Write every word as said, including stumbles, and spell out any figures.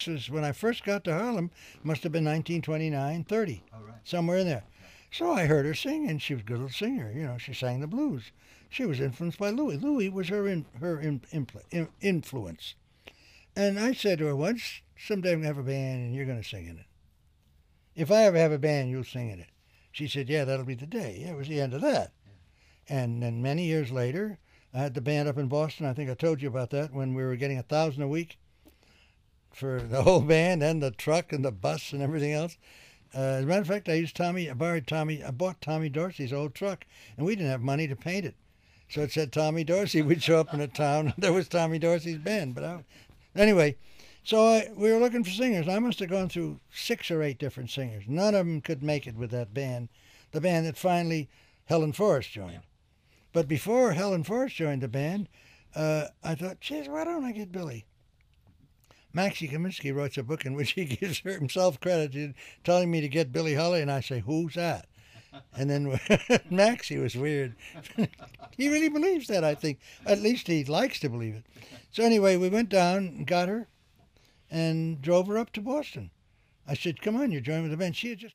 was when I first got to Harlem, must have been nineteen twenty-nine, thirty, All right. somewhere in there. So I heard her sing, and she was a good little singer. You know, she sang the blues. She was influenced by Louis. Louis was her in, her in, impl- in, influence. And I said to her once, someday I'm going to have a band, and you're going to sing in it. If I ever have a band, you'll sing in it. She said, yeah, that'll be the day. Yeah, it was the end of that. And then many years later, I had the band up in Boston. I think I told you about that when we were getting a thousand a week for the whole band and the truck and the bus and everything else. Uh, as a matter of fact, I used Tommy. I borrowed Tommy. I bought Tommy Dorsey's old truck, and we didn't have money to paint it, so it said Tommy Dorsey. We'd show up in a town, and there was Tommy Dorsey's band. But I, anyway, so I, we were looking for singers. I must have gone through six or eight different singers. None of them could make it with that band, the band that finally Helen Forrest joined. But before Helen Forrest joined the band, uh, I thought, geez, why don't I get Billy? Maxie Kaminsky writes a book in which he gives himself credit, telling me to get Billie Holiday, and I say, who's that? And then Maxie was weird. He really believes that, I think. At least he likes to believe it. So anyway, we went down and got her and drove her up to Boston. I said, come on, you're joining with the band. She had just